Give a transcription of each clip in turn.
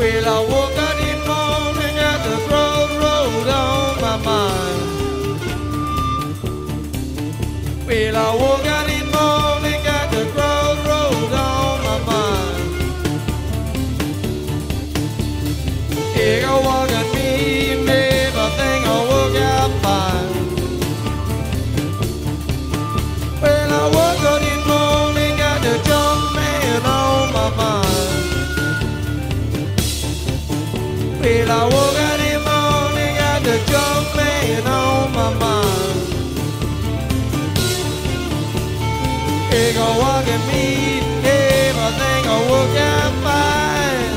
Well, I woke up in the morning at the crossroad on my mind. Well, I woke up in the morning at the crossroad on my mind. Take a walk at me, everything I woke up fine. Well, I woke up in the morning at the junk man on my mind. Well, I woke up in the morning at the junk man on my mind. Take a walk at me, everything I woke up fine.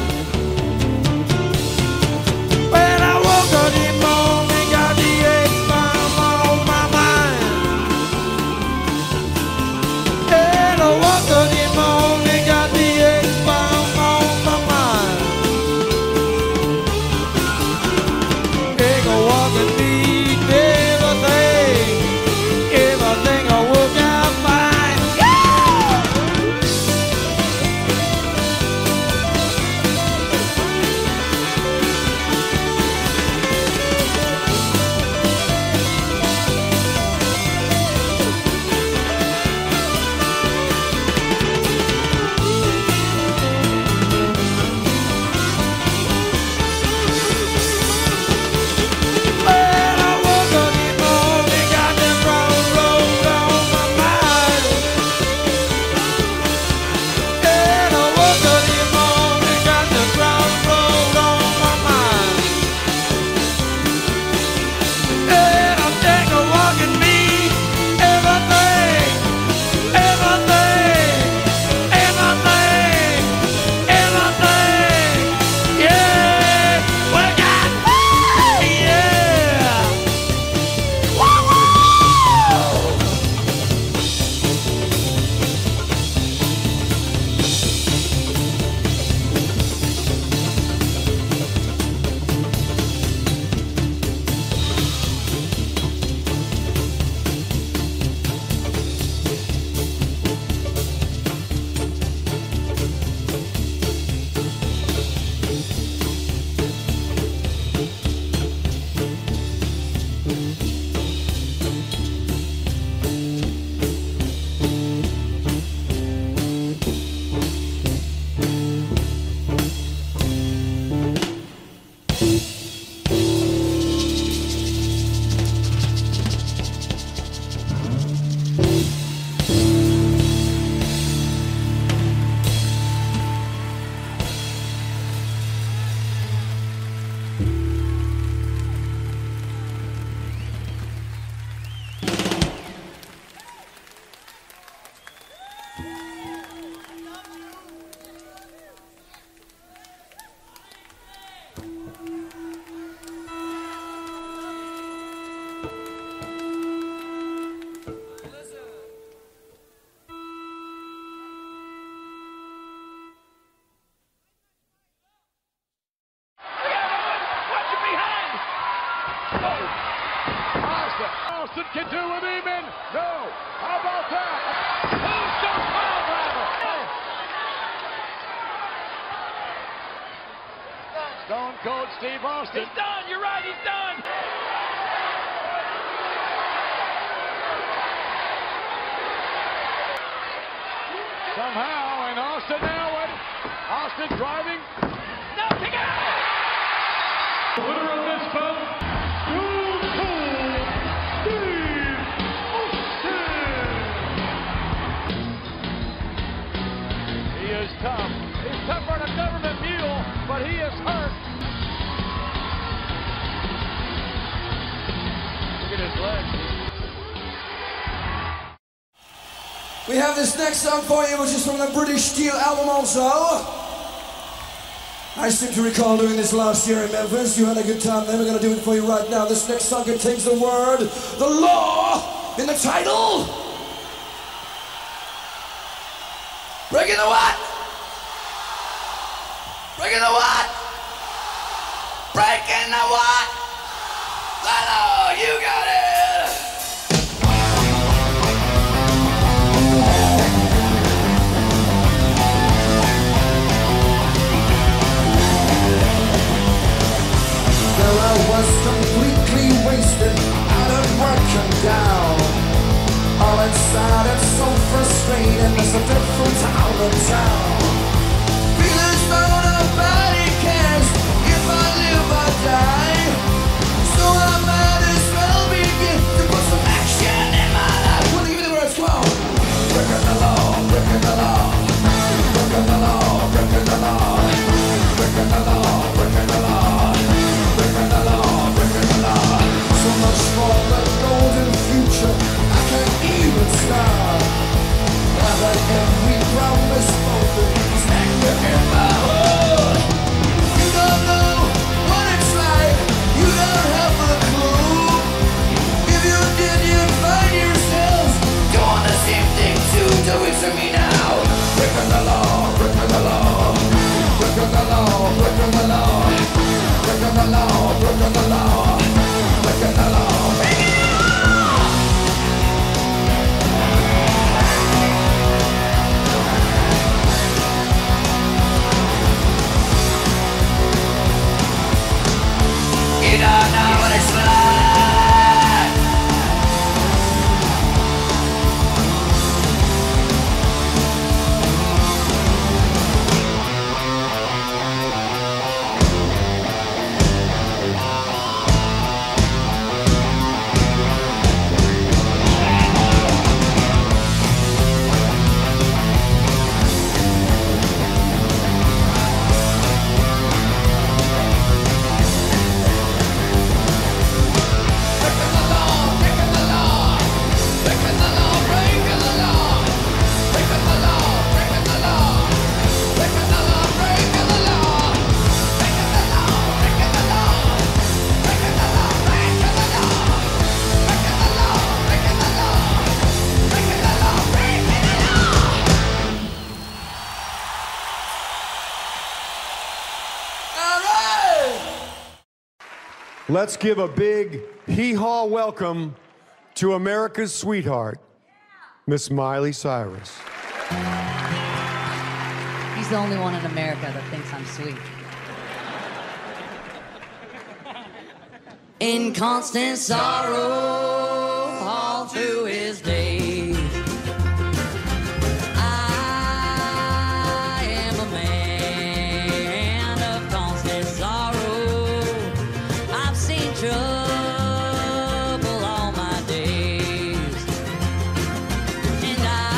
Well, I woke up in the morning, got the X-bomb on my mind. And I woke up in the morning, got the X-bomb on my mind. Take a walk and meet everything I woke up fine. Well, I woke up in the morning, got the crossroad on my mind. And I woke up in the morning, got the crossroad on my mind. And I'm taking a walk and meet everything, yeah. Well, God, yeah. Austin can do with Eamon. No. How about that? Tombstone pile driver. Stone Cold Steve Austin. He's done. You're right. He's done. Somehow, and Austin now what? Austin driving. No, kick out. Winner of this bout, Stone Cold Steve Austin. He is tough. He's tougher than a government mule, but he is hurt. Look at his legs. We have this next song for you, which is from the British Steel album also. I seem to recall doing this last year in Memphis. You had a good time then. We're going to do it for you right now. This next song contains the word, the law, in the title. Breaking the what? Breaking the what? Breaking the what? The law, you got it. straight and it's a different town to town. Feel as though nobody cares if I live or die. So I might as well begin to put some action in my life. We'll give you the words, come on. Breaking the law, breaking the law. Breaking the law, breaking the law. Breaking the law, breaking the law. Breaking the law, breaking the law. So much for the golden future, I can't even start. Now that every promise spoken is anchored in my heart. You don't know what it's like, you don't have a clue. If you did, you'd find yourself doing the same thing too. Do it to me now. Breaking the law, breaking the law. Breaking the law, breaking the law. Breaking the law, breaking the law. Breaking the law, breaking the law. You don't know what it's like. Let's give a big hee-haw welcome to America's sweetheart, Miss Miley Cyrus. He's the only one in America that thinks I'm sweet. In constant sorrow all through his days, I am a man of constant sorrow. I've seen trouble all my days, and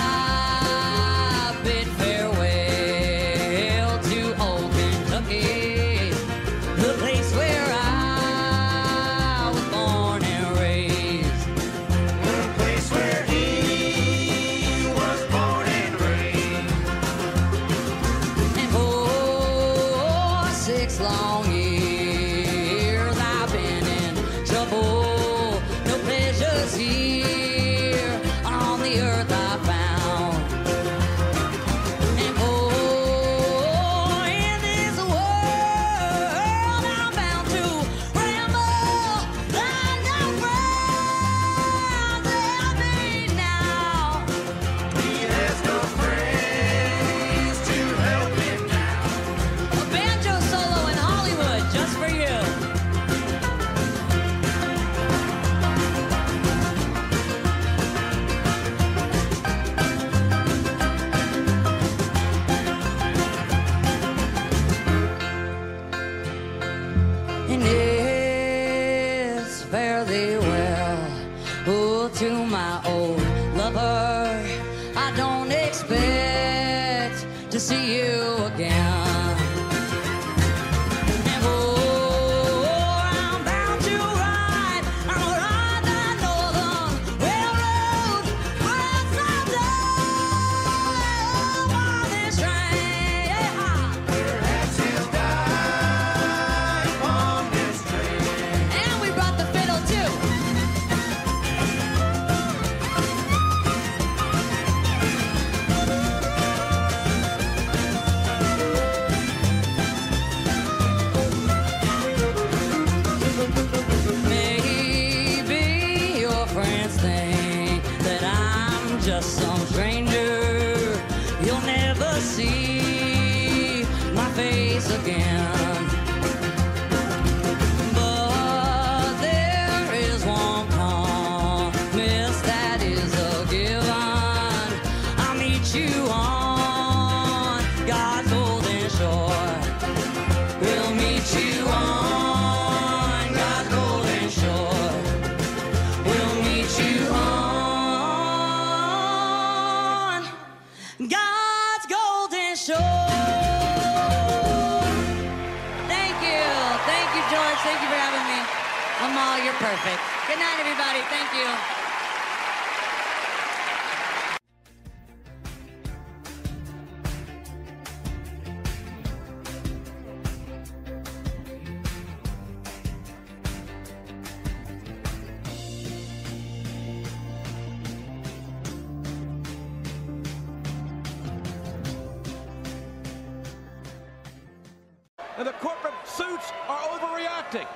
I bid farewell to old Kentucky, the place where I was born and raised. The place where he was born and raised. And for 6 long years I've been in trouble. No pleasures here on the earth I found. And oh, in this world I'm bound to ramble. I know friends help me now. He has no friends to help him now. A banjo solo in Hollywood just for you. And yes, fare thee well, oh, to my old lover. I don't expect to see you again. And oh, I'm bound to ride the Northern Railroad for someday on this train. Perhaps he'll die on this train. And we brought the fiddle too. meet you on God's golden shore. We'll meet you on God's golden shore. Thank you. Thank you, George. Thank you for having me. Amal, you're perfect. Good night, everybody. Thank you. And the corporate suits are overreacting.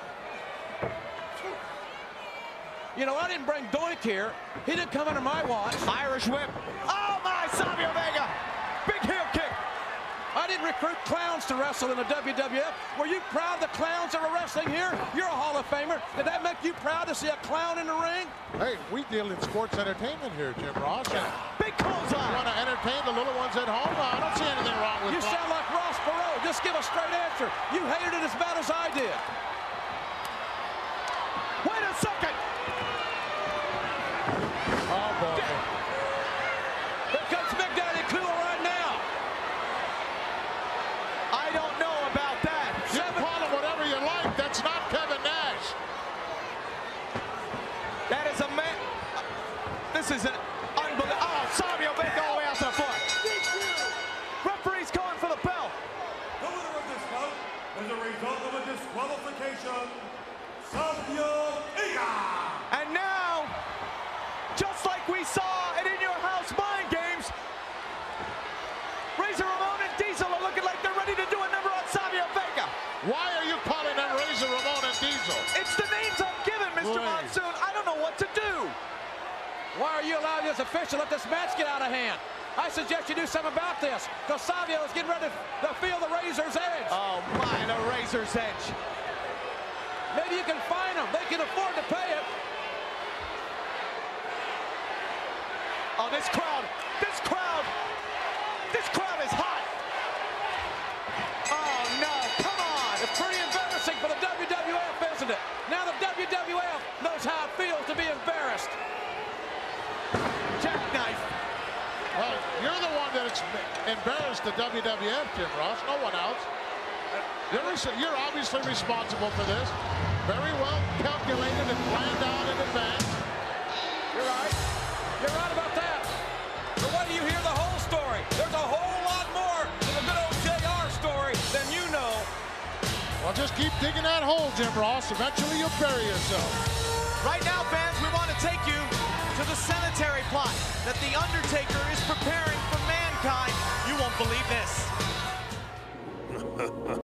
You know, I didn't bring Doink here. He didn't come under my watch. Irish whip. Oh my, Savio Vega. Big heel kick. I didn't recruit clowns to wrestle in the WWF. Were you proud of the clowns that were wrestling here? You're a Hall of Famer. Did that make you proud to see a clown in the ring? Hey, we deal in sports entertainment here, Jim Ross. And Big clothesline. you want to entertain the little ones at home? I don't see anything wrong with You that. sound like Ross Perot. Just give a straight answer. You hated it as bad as I did. Wait a second. Oh, boy. Here comes Big Daddy Cool right now. I don't know about that. You can call him whatever you like. That's not Kevin Nash. That is a man. This is an unbelievable. Oh, Savio Vega all the way out to the floor. Referee's calling for the bell. The winner of this bout, as a result of a disqualification, Savio Vega. And now, just like we saw it In Your House Mind Games, Razor Ramon and Diesel are looking like they're ready to do a number on Savio Vega. Why are you calling them Razor Ramon and Diesel? It's the names I'm given, Mr. Boy. Monsoon. I don't know what to do. Why are you allowing this official to let this match get out of hand? I suggest you do something about this, because Savio is getting ready to feel the Razor's edge. Oh my, the Razor's edge. Maybe you can find them. They can afford to pay it. Oh, this crowd is hot. Oh no, come on. It's pretty embarrassing for the WWF, isn't it? Now the WWF knows how it feels to be embarrassed. Jackknife. Well, you're the one that's embarrassed the WWF, Jim Ross. No one else. You're obviously responsible for this. Very well calculated and planned out in advance. You're right. You're right about that. But when you hear the whole story, there's a whole lot more to the good old JR story than you know. Well, just keep digging that hole, Jim Ross. Eventually you'll bury yourself. Right now, fans, we want to take you to the cemetery plot that The Undertaker is preparing for Mankind. You won't believe this.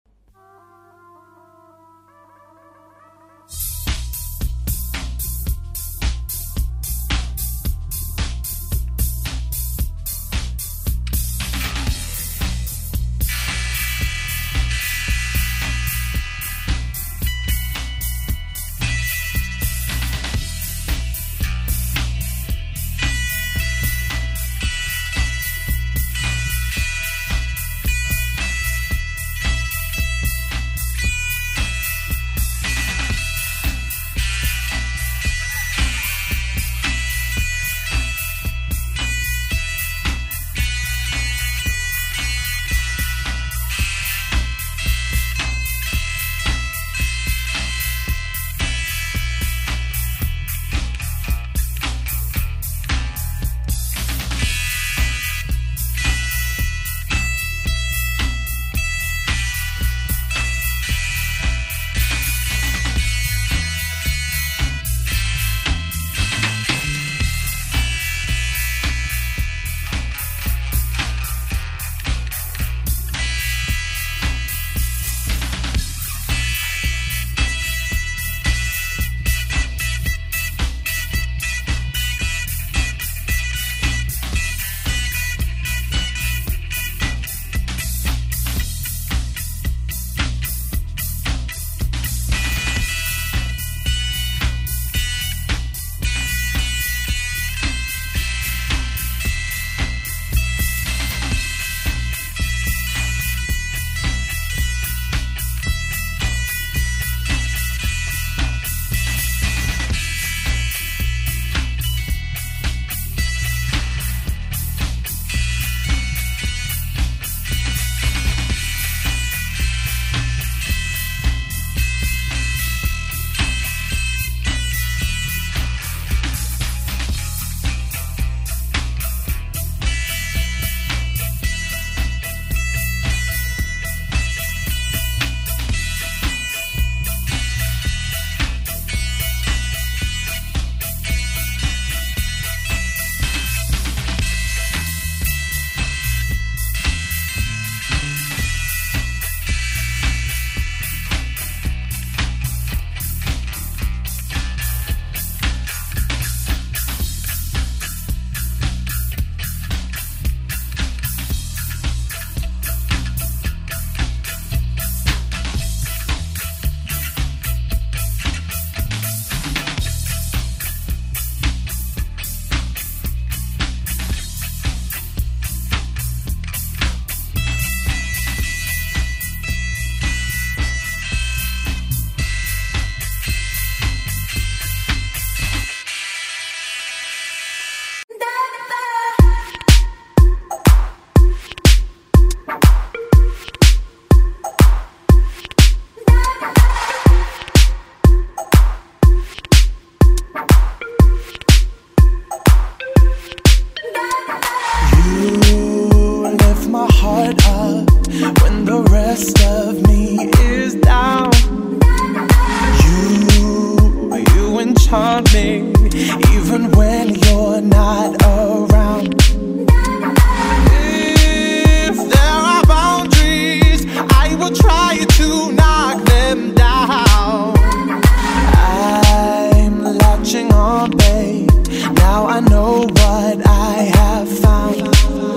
haunt me, even when you're not around. If there are boundaries, I will try to knock them down. I'm latching on, babe. Now I know what I have found.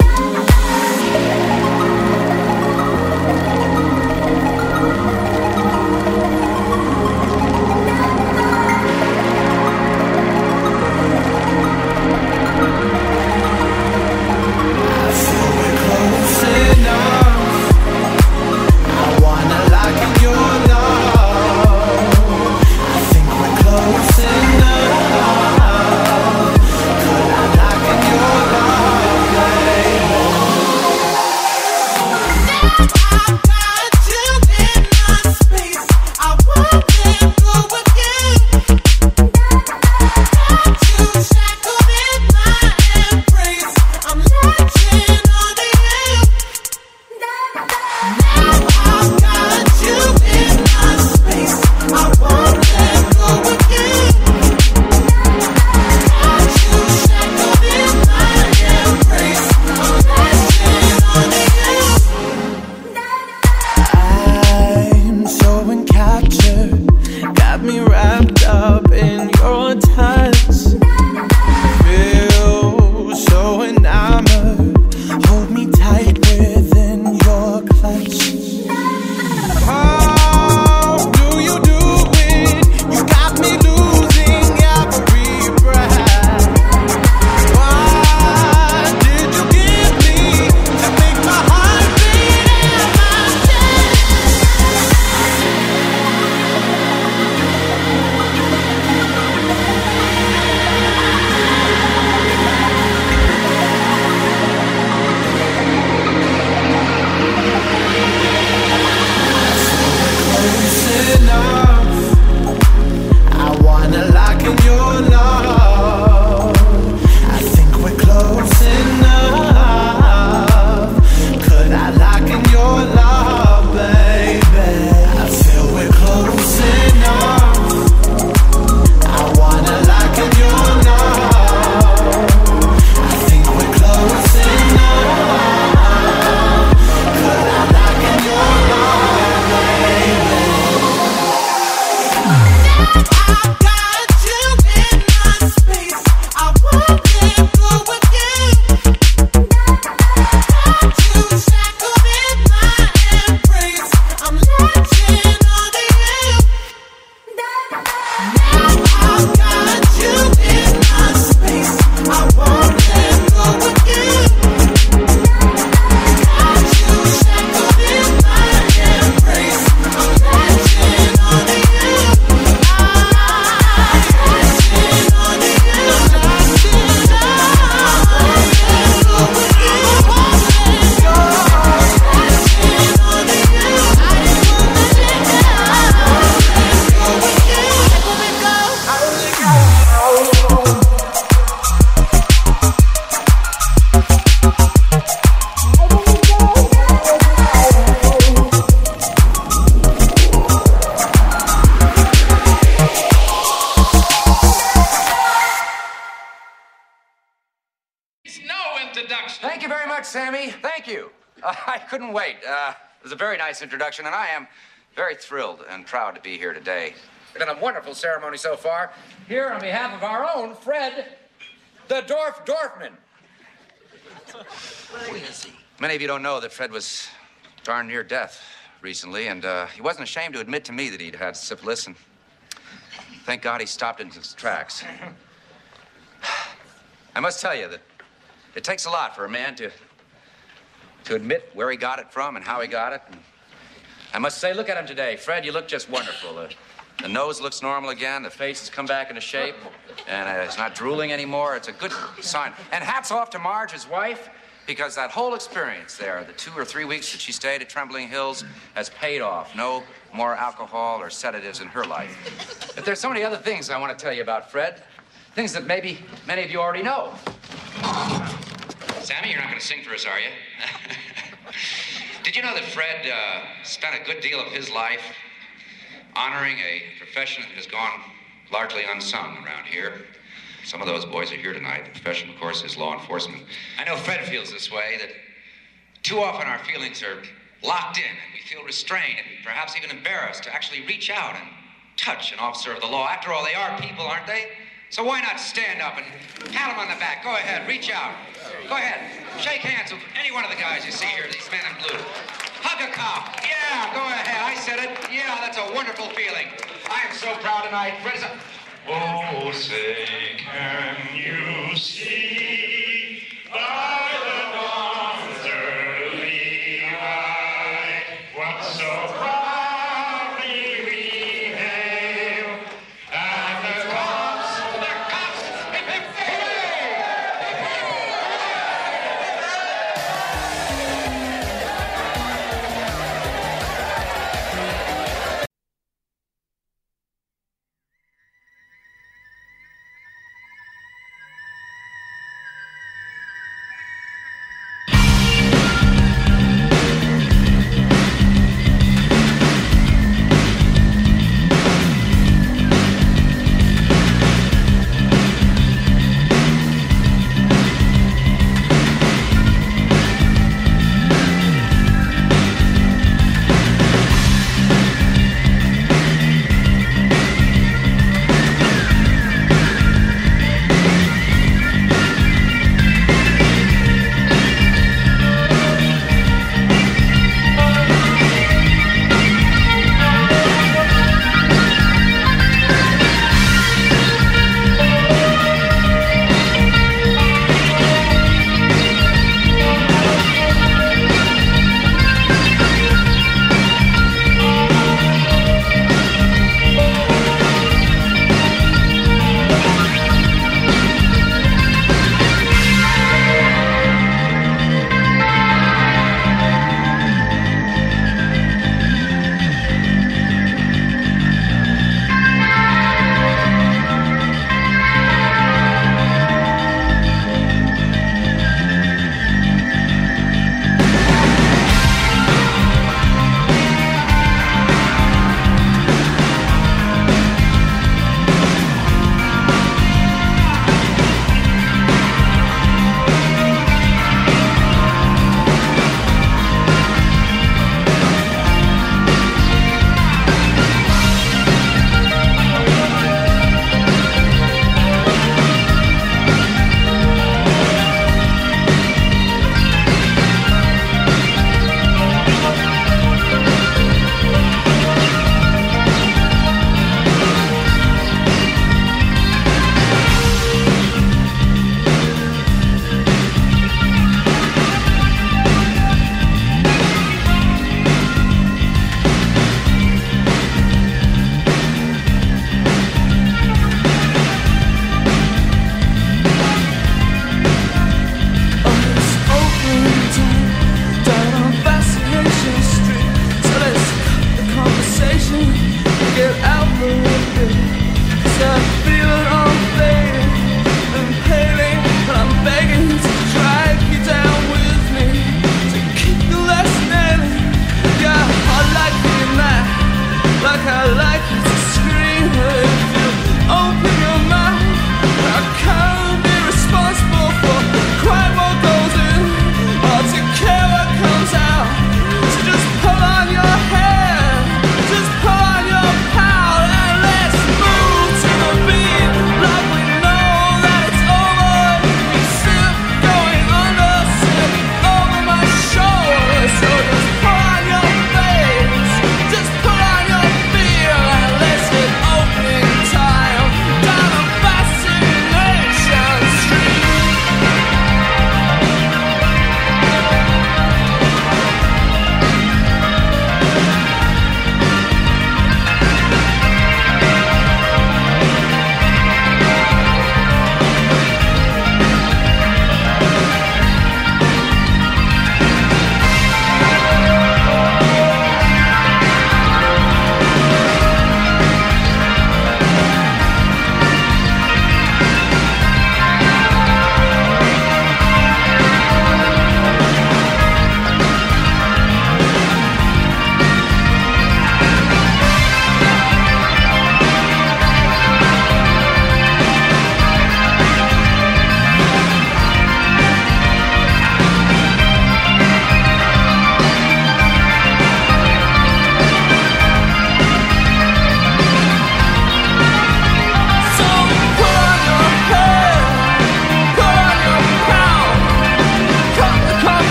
Thank you very much, Sammy. Thank you. I couldn't wait. It was a very nice introduction, and I am very thrilled and proud to be here today. It's been a wonderful ceremony so far. Here on behalf of our own Fred, the Dorfman. Who is he? Many of you don't know that Fred was darn near death recently, and he wasn't ashamed to admit to me that he'd had syphilis, and thank God he stopped in his tracks. I must tell you that it takes a lot for a man to admit where he got it from and how he got it. And I must say, look at him today. Fred, you look just wonderful. The nose looks normal again. The face has come back into shape. And it's not drooling anymore. It's a good sign. And hats off to Marge, his wife, because that whole experience there, the 2 or 3 weeks that she stayed at Trembling Hills, has paid off. No more alcohol or sedatives in her life. But there's so many other things I want to tell you about Fred. Things that maybe many of you already know. Sammy, you're not going to sing for us, are you? Did you know that Fred spent a good deal of his life honoring a profession that has gone largely unsung around here. Some of those boys are here tonight. The profession, of course, is law enforcement. I know Fred feels this way, that too often our feelings are locked in, and we feel restrained and perhaps even embarrassed to actually reach out and touch an officer of the law. After all, they are people, aren't they? So why not stand up and pat them on the back? Go ahead, reach out. Go ahead, shake hands with any one of the guys you see here, these men in blue. Hug a cop. Yeah, go ahead, I said it. Yeah, that's a wonderful feeling. I am so proud tonight. Fred is a... Oh, say, can you see by the dawn's early light what so proudly we hail at the cops? The cops! Hip, hip,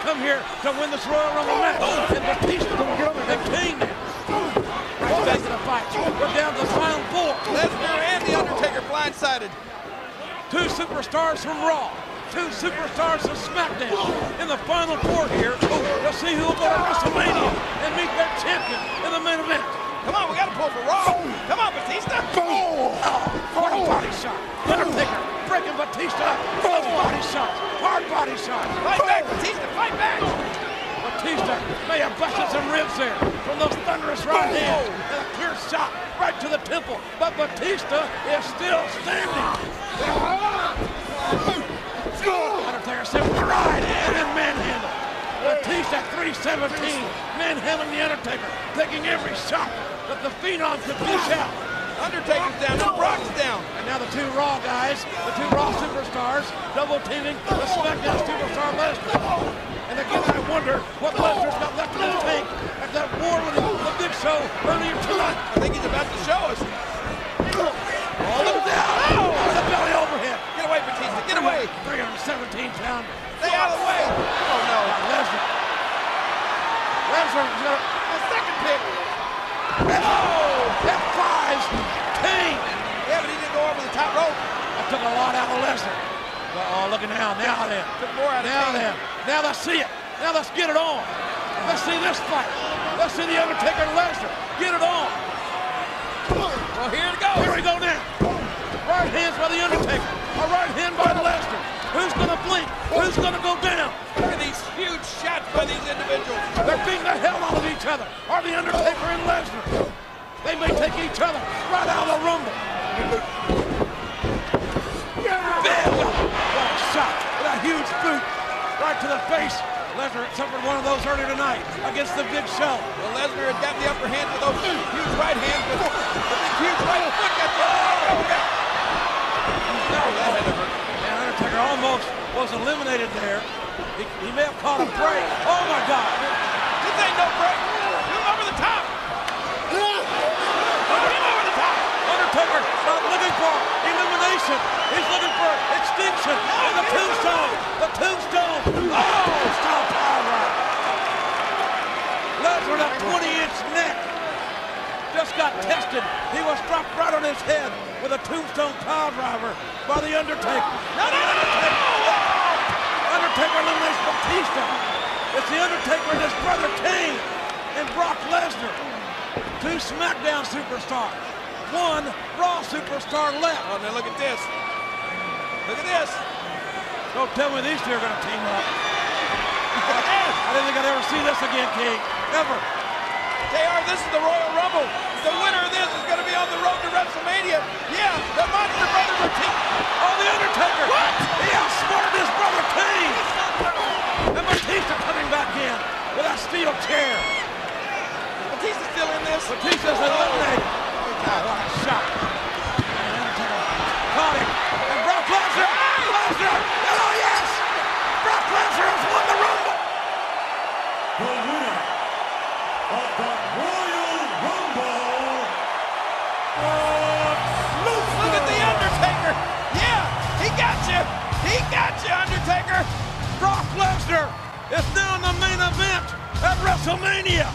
come here to win this Royal Rumble match. And Batista and Kane now. Right back to the fight. We're down to the final four. Lesnar and The Undertaker blindsided. Two superstars from Raw. Two superstars from SmackDown. In the final four here to see who will go to WrestleMania and meet their champion in the main event. Come on, we got to pull for Raw. Come on, Batista. Hard body shot. Undertaker breaking Batista. Close body shots. Hard body shots. Fight back, Batista. Fight back. Batista may have busted some ribs there from those thunderous right hands. And a clear shot right to the temple. But Batista is still standing. Undertaker said right and then manhandle. Batista 317 manhandling the Undertaker, taking every shot that the Phenom could dish out. Undertaker's down and Brock's down. And now the two Raw guys, the two Raw superstars, double teaming the SmackDown superstar Lesnar. And again, I wonder what Lesnar's got left in his tank after that war with the Big Show earlier tonight. I think he's about to show us. Oh, look down! Oh, the belly overhead. Get away, Batista. Get away. 317 pound. Stay out of the way. Oh, no. Lesnar. Lesnar's got a second pick. Oh, F5's Kane. Yeah, but he didn't go over the top rope. That took a lot out of Lesnar. Oh, look at now. Now then. Took more out of Now then. Now let's see it. Now let's get it on. Let's see this fight. Let's see the Undertaker and Lesnar. Get it on. Well, here it goes. Here we go now. Right hands by the Undertaker. A right hand by Lesnar. Who's going to blink? Who's going to go down? Look at these huge shots by these individuals. They're beating the hell out of each other. Are the Undertaker and Lesnar? They may take each other right out of the Rumble. Bam! What a shot with a huge boot right to the face. Lesnar suffered one of those earlier tonight against the Big Show. Well, Lesnar had got the upper hand with those huge right hands, but the big huge right foot got the upper hand. Undertaker almost was eliminated there. He may have caught a break. Oh my God! This ain't no break. Put him over the top. Put him over the top. Undertaker not looking for elimination. He's looking for extinction. And the tombstone. The tombstone. Oh, stop power right. Lesnar, that 20-inch neck just got tested. He was dropped right on his head with a tombstone power driver by the Undertaker. Not Undertaker. Undertaker eliminates Batista. It's the Undertaker and his brother Kane and Brock Lesnar. Two SmackDown superstars. One Raw superstar left. Oh, now look at this. Look at this. Don't tell me these two are going to team up. I didn't think I'd ever see this again, King. Ever. JR, this is the Royal Rumble. The winner of this is going to be on the road to WrestleMania. Yeah, the Monster Brothers are team. Oh, the Undertaker. What? He outsmarted his brother Kane. And Batista coming back in with a steel chair. Batista's still in this. Batista's eliminated. What a shot. And Undertaker caught him. And Brock Lesnar. Lesnar. Oh, yes. Brock Lesnar has won the Rumble. The winner of the Royal Rumble. Look at the Undertaker. Yeah, he got you. He got you, Undertaker. Brock Lesnar is now in the main event at WrestleMania.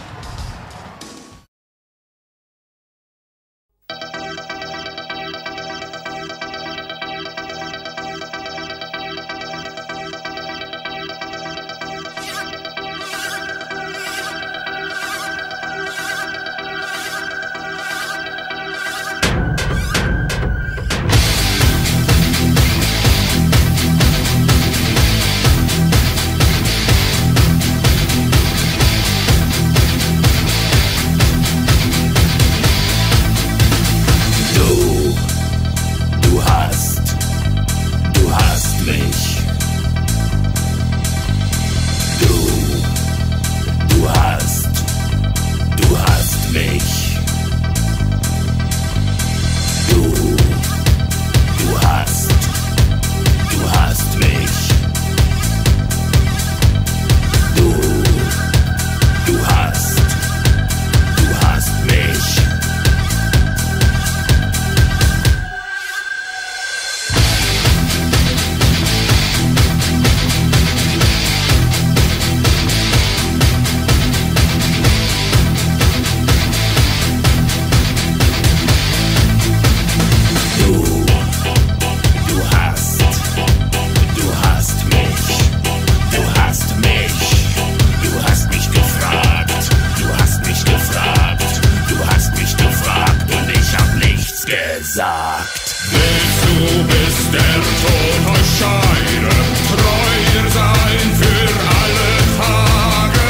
gesagt. Willst du bis der Tod euch scheide, treuer sein für alle Tage?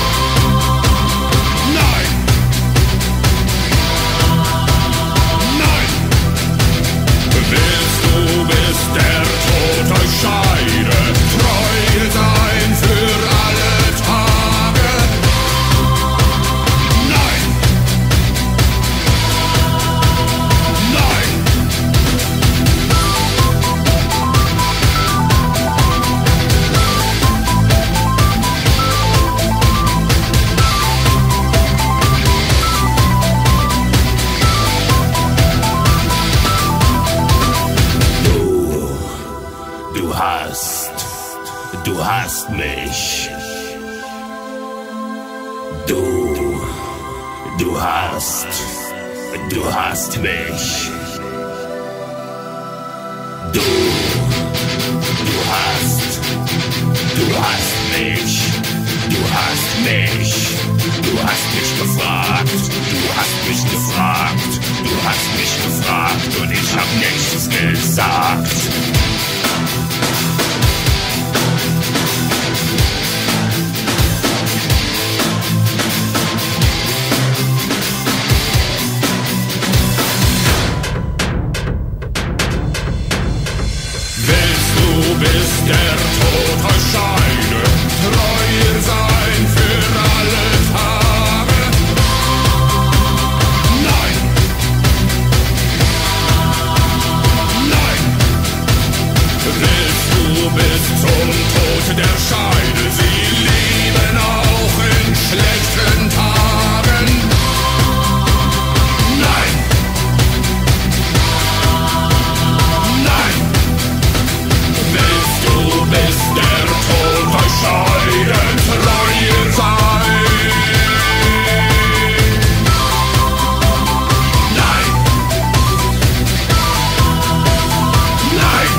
Nein! Nein! Willst du bis der Tod euch scheide, treuer sein für alle Tage? Nein! Nein! Du hast mich. Du hast mich. Du hast mich. Du hast mich. Du hast mich gefragt. Du hast mich gefragt. Du hast mich gefragt und ich hab nichts gesagt. Bis der Tod euch scheide, treuer sein für alle Tage. Nein! Nein! Willst du bis zum Tod der Scheide sie lieben auch in schlechten Tagen? Nein! Nein! Willst du bis der Tod euch scheiden, treuer sein? Nein! Nein!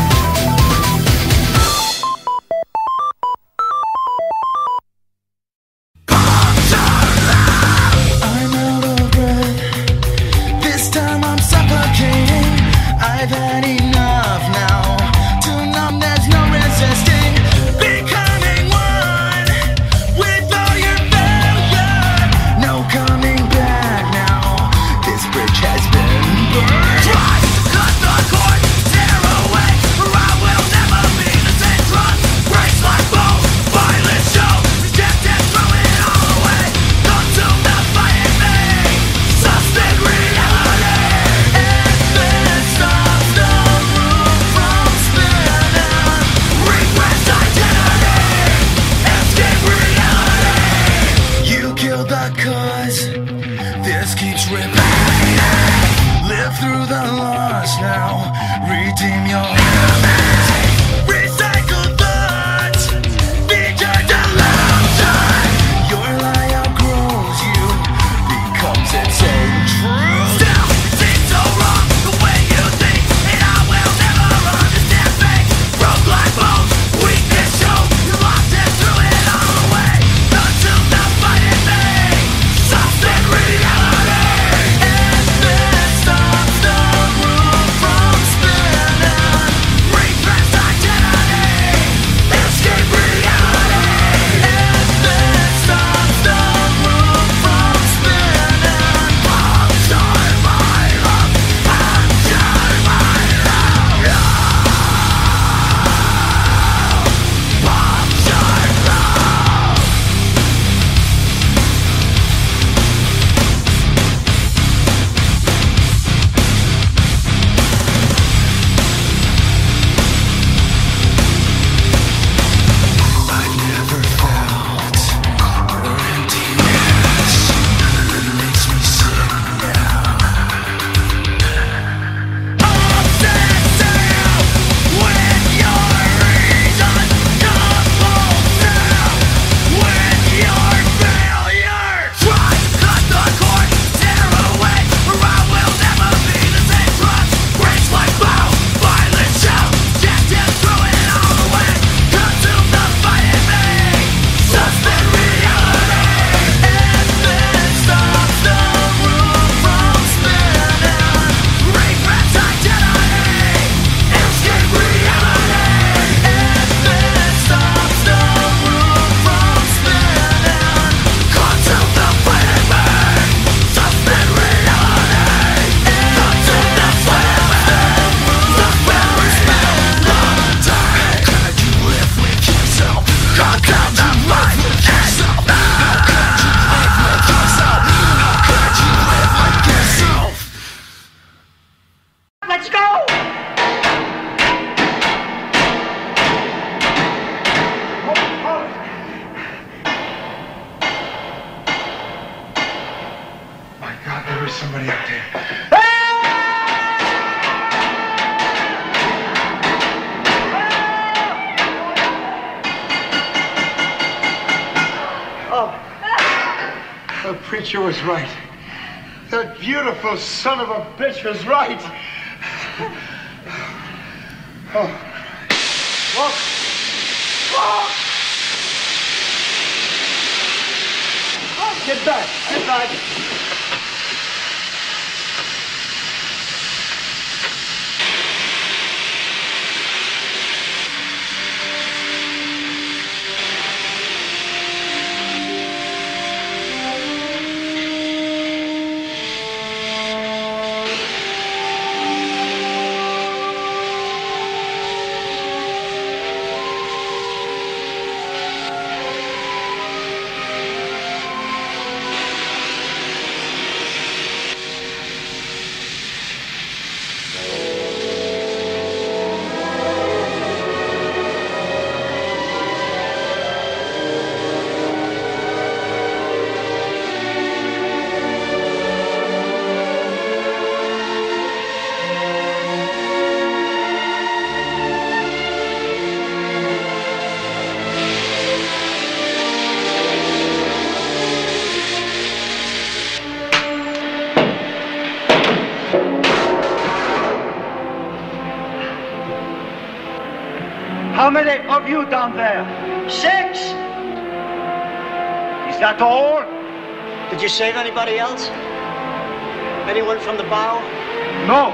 I'm out of breath. This time I'm suffocating. I've had enough now. To numb, there's no resisting. Becoming one with all your failure. No coming back now. This bridge has been burned. Try to cut the cord, tear away, or I will never be the same. Trust breaks like bones, violent show. Reject and throw it all away. Consume the fighting me. Suspend reality. If this stops the room from spinning, regress identity. Escape reality. You killed the cause. This keeps repeating. Live through the loss now. Redeem your humanity. Recycle thoughts. Feature delusion. Your lie outgrows you. Becomes its own truth. Still, it seems so wrong the way you think. And I will never understand fate. Broke like bones. Weakness shows. You lost and threw it all away. Consume the fighting me. Suspend reality. If this stops the room from spinning, regress heard somebody up there. Oh, the preacher was right. That beautiful son of a bitch was right. Oh. Walk! Walk! Oh, get back! Get back! How many of you down there? 6. Is that all? Did you save anybody else? Anyone from the bow? No.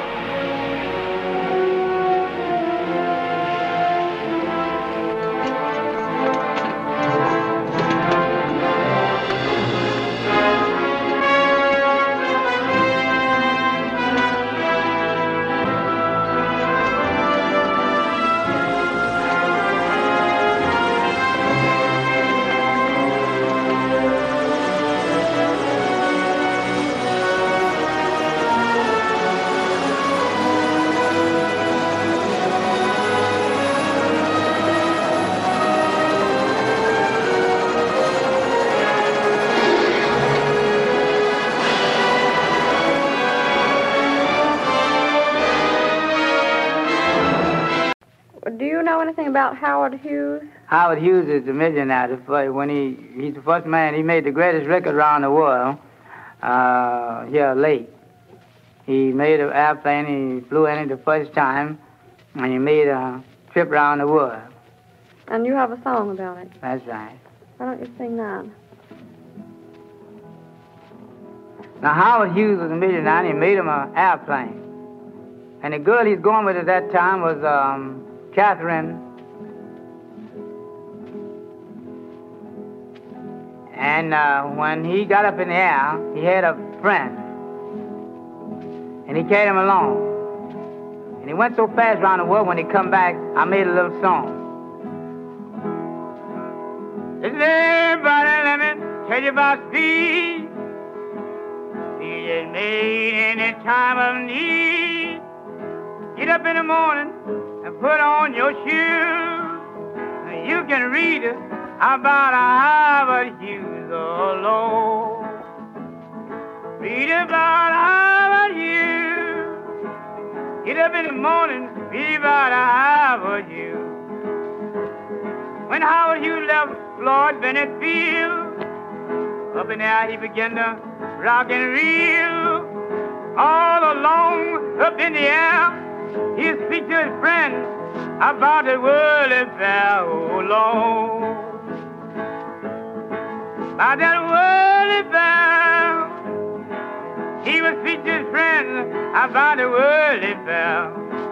Do you know anything about Howard Hughes? Howard Hughes is a millionaire. When he's the first man, he made the greatest record around the world here late. He made an airplane, he flew in it the first time, and he made a trip around the world. And you have a song about it? That's right. Why don't you sing that? Now, Howard Hughes was a millionaire, and he made him an airplane. And the girl he's going with at that time was Catherine. And when he got up in the air, he had a friend. And he carried him along. And he went so fast around the world, when he come back, I made a little song. Everybody, let me tell you about speed. Speed is made in a time of need. Get up in the morning and put on your shoes. And you can read about Howard Hughes alone. Read about Howard Hughes. Get up in the morning, read about Howard Hughes. When Howard Hughes left Floyd Bennett Field, up in there he began to rock and reel. All along up in the air, he speak to his friends about the world affair. Oh, Lord, about that world affair. He would speak to his friends about the world affair.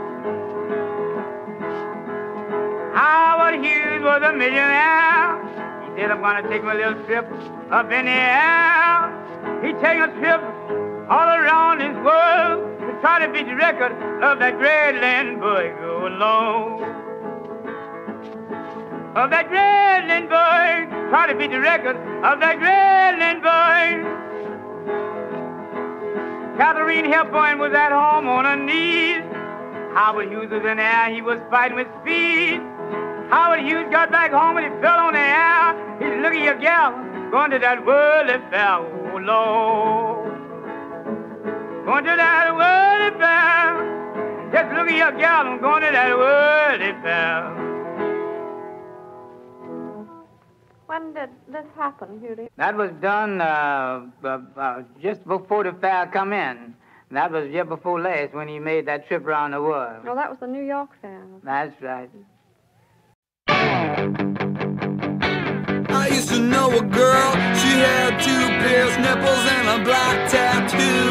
Howard Hughes was a millionaire. He said, I'm going to take my little trip up in the air. He take a trip all around this world to try to beat the record of that great land boy. Go along. Of that great land boy. Try to beat the record of that great land boy. Catherine Hepburn was at home on her knees. Howard Hughes was in the air. He was fighting with speed. Howard Hughes got back home and he fell on the air. He's looking at your gal going to that world affair. Oh, Lord. going to that worldly fair. Just look at your gal, I'm going to that worldly fair. When did this happen, Judy? That was done just before the fair come in. That was just before last when he made that trip around the world. Oh, that was the New York fair. That's right. I used to know a girl, she had 2 pierced nipples and a black tattoo.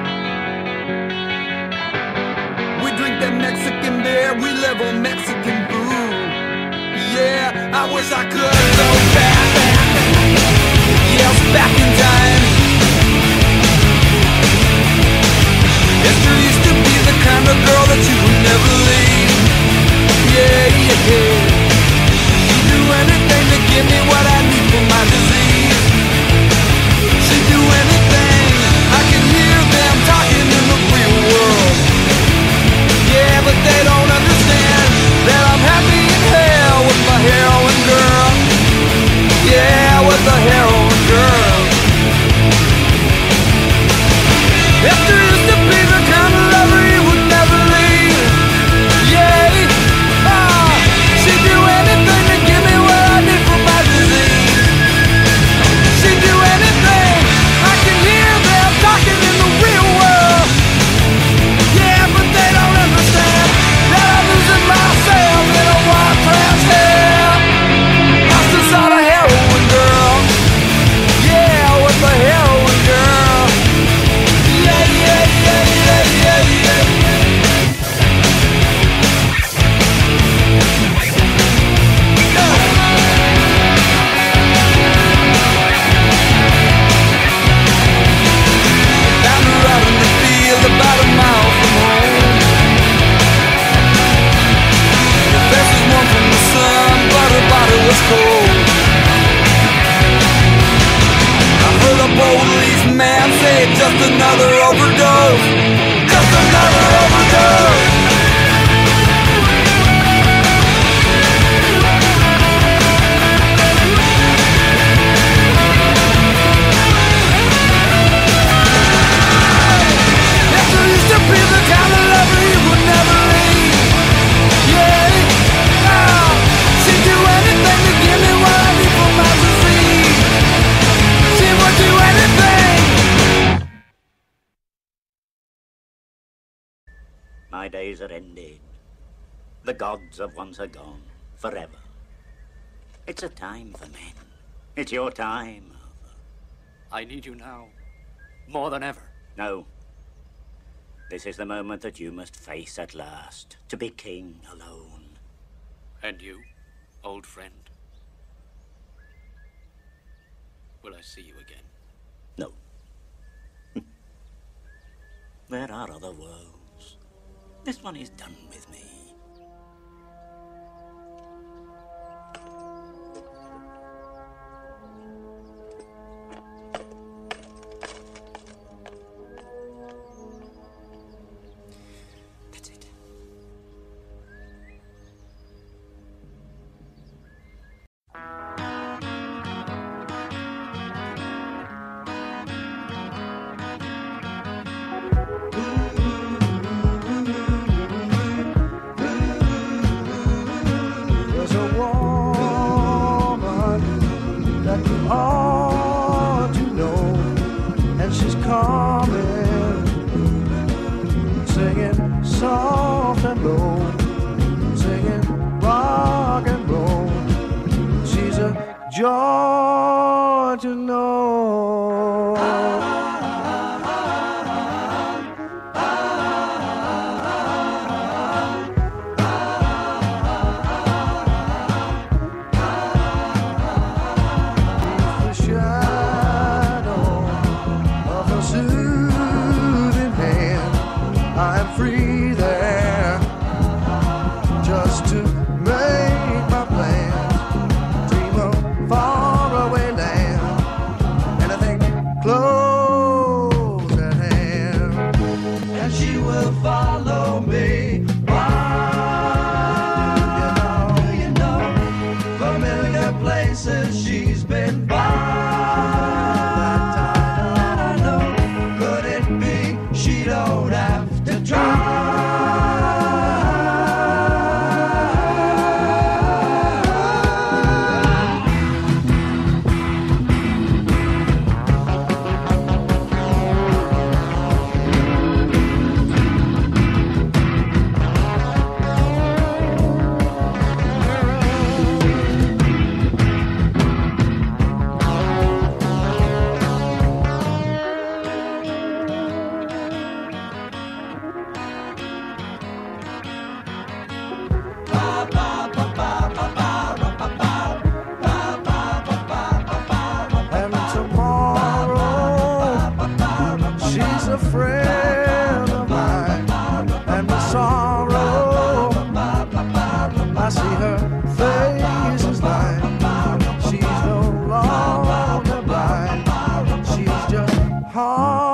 We drink that Mexican beer, we live on Mexican food. Yeah, I wish I could go back. Yes, back in time. Esther used to be the kind of girl that you would never leave. Yeah, yeah, yeah. She'd do anything to give me what I need for my disease. She'd do anything. I can hear them talking in the real world. Yeah, but they don't understand that I'm happy in hell with my heroin girl. Yeah, with the heroin girl. Esther used to be the kind of lover you would never leave. Yeah, she'd do anything to give me what I need for my disease. She'd do anything. I can hear them talking in the real world. Yeah, but they don't understand that I'm losing myself in a white trash hair. Lost inside a heroin girl. Yeah, with the heroin girl. Yeah, yeah, yeah, yeah, yeah, yeah. Found her out in the field about a mile from home. Her face was warm from the sun, but her body was cold. I heard a policeman say just another overdose. Just another overdose. Esther used to be the kind of lover you would never leave. Yeah, she'd do anything to give me what I need for my disease. She would do anything. My days are ended. The gods of once are gone forever. It's a time for men. It's your time. I need you now, more than ever. No. This is the moment that you must face at last, to be king alone. And you, old friend? Will I see you again? No. There are other worlds. This one is done with me. There's a woman that you ought to know, and she's coming, singing soft and low, singing rock and roll. She's a joy to know. Free there, just to make my plans, dream of faraway land, anything close at hand, and she will follow me. Why? Do you know familiar places she's been by? That I know. Could it be she'd She's a friend of mine, and with sorrow I see her face is mine. She's no longer blind, she's just hard.